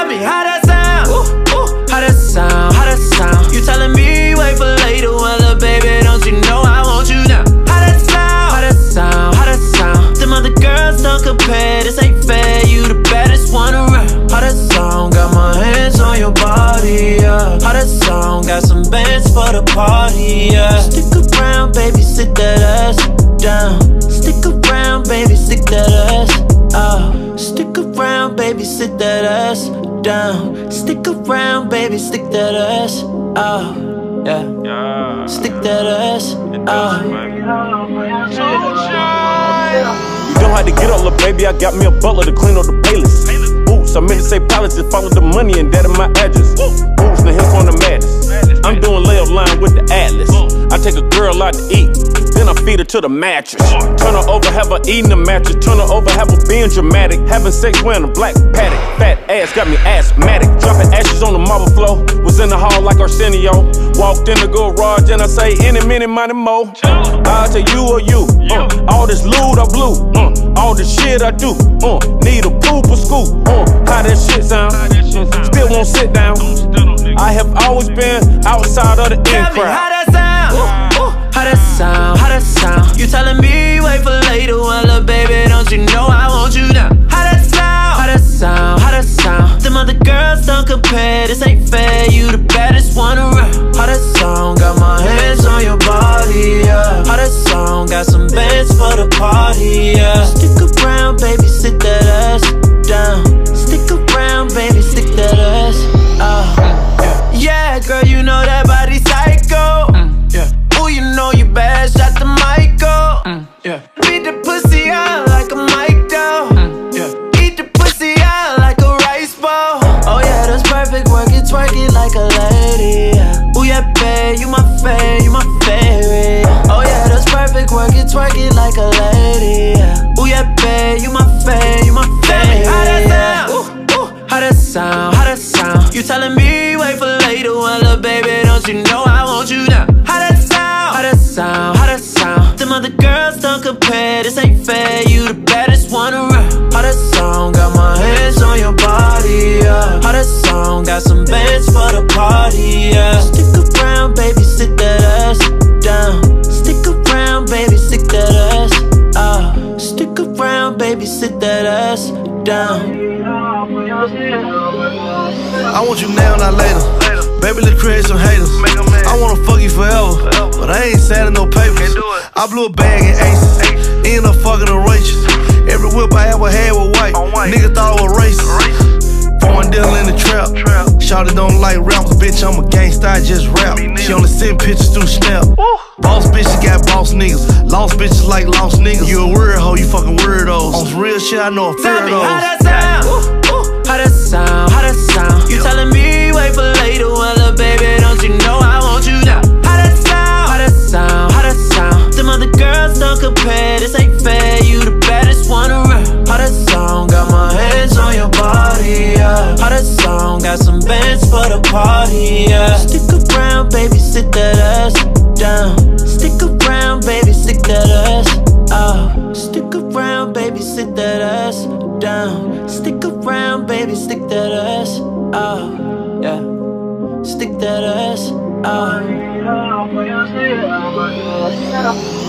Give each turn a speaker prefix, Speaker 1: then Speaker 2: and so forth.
Speaker 1: me how that sound. How that sound, how that sound. You telling me wait for later, well, little baby, don't you know I want you now? How that sound, how that sound, how that sound. Them other girls don't compare, this ain't fair. You the baddest one around. How that sound, got my hands on your body, yeah. How that sound, got some bands for the party, yeah. Stick around, baby, sit that ass down. Stick around, baby, stick that ass out. Stick around, baby, sit that ass down. Stick around, baby, stick that ass out. Yeah. Stick that ass out.
Speaker 2: You don't have to get up, little baby. I got me a butler to clean up the playlist. Boots, I meant to say palace, just follow the money and that in my address. Boots, now here on the madness. I'm doing layup line with the Atlas. I take a girl out to eat, then I feed her to the mattress. Turn her over, have her eating the mattress. Turn her over, have her being dramatic. Having sex wearing a black paddock. Fat ass got me asthmatic. Dropping ashes on the marble floor. Was in the hall like Arsenio. Walked in the garage and I say any minute, money more. I'll tell you or you. All this loot I blew. All the shit I do. Need a poop or scoop. How that shit sound? Still won't sit down. I have always been outside of the in crowd.
Speaker 1: How that sound? How that sound? How that sound? You telling me wait for later, well, little baby, don't you know I want you now? How that sound? How that sound? How that sound? Them other girls don't compare, this ain't fair. You the baddest one around. How that sound? Got my hands on your body, yeah. How that sound? Got some bands for the party, yeah. Stick around, baby, sit that ass down. Stick around, baby, stick that ass out. Yeah, girl, you know that body psycho. Ooh, you know you bad, shot the Michael. Beat the pussy out like a mic dough. Eat the pussy out like a rice bowl. Oh yeah, that's perfect, work it, twerk it like a lady, yeah. Ooh yeah, babe, you my fave, you my favorite. Oh yeah, that's perfect, work it, twerk it like a lady, yeah. Ooh yeah, babe, you my fave, you my favorite. How that sound? How that sound? How that sound? You telling me wait for later, well, little baby, don't you know I want you now? How that sound? How that sound? How that sound? Them other girls don't compare, this ain't fair. You the baddest one around. How that sound? Got my hands on your body, yeah. How that sound? Got some bands for the party, yeah. Stick around, baby, sit that ass down. Stick around, baby, stick that ass out. Stick around, baby, sit that ass down.
Speaker 3: I want you now, not later. Baby, let's create some haters. I wanna fuck you forever, but I ain't signing no papers. I blew a bag in Aces, ended up fucking a waitress. Every whip I ever had was white. Nigga thought I was racist. Foreign deal in the trap. Shawty don't like rappers, bitch, I'm a gangsta, I just rap. She only send pictures through Snap. Boss bitches got boss niggas. Lost bitches like lost niggas. You a weird hoe, you fucking weirdos. On some real shit, I know a fear of those.
Speaker 1: How that sound? How that sound? How that sound? You telling me wait for later, well, little baby, don't you know I want you now? How that sound? How that sound? How that sound? Them other girls don't compare, this ain't fair. You the baddest one around. How that sound? Got my hands on your body, yeah. How that sound? Got some bands for the party, yeah. Stick around, baby, sit that ass down. Stick around, baby, stick that ass out. Stick around, baby, sit that ass down. Stick around, baby, stick that ass out. Yeah. Stick that ass out.